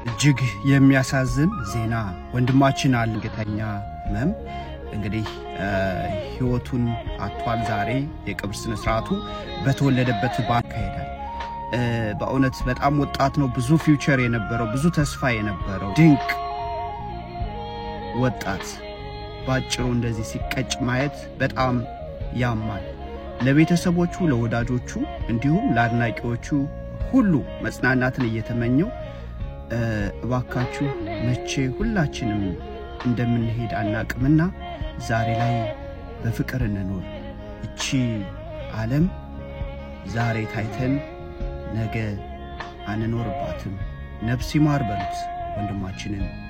እጅግ የሚያሳዝን ዜና ወንድማችን አልንገተኛ መም እንግዲህ ህይወቱን አጥቷል። ዛሬ የቀብር ስነ ስርዓቱ በተወለደበት ባካሄዳል። በእውነት በጣም ወጣት ነው። ብዙ ፊውቸር የነበረው ብዙ ተስፋ የነበረው ድንቅ ወጣት ባጭሩ እንደዚህ ሲቀጭ ማየት በጣም ያማል። ለቤተሰቦቹ ለወዳጆቹ እንዲሁም ለአድናቂዎቹ ሁሉ መጽናናትን እየተመኘው እባካችሁ መቼ ሁላችንም እንደምንሄድ አናቅምና ዛሬ ላይ በፍቅር እንኖር። እቺ ዓለም ዛሬ ታይተን ነገ አንኖርባትም። ነፍስ ይማር በሉት ወንድማችንን።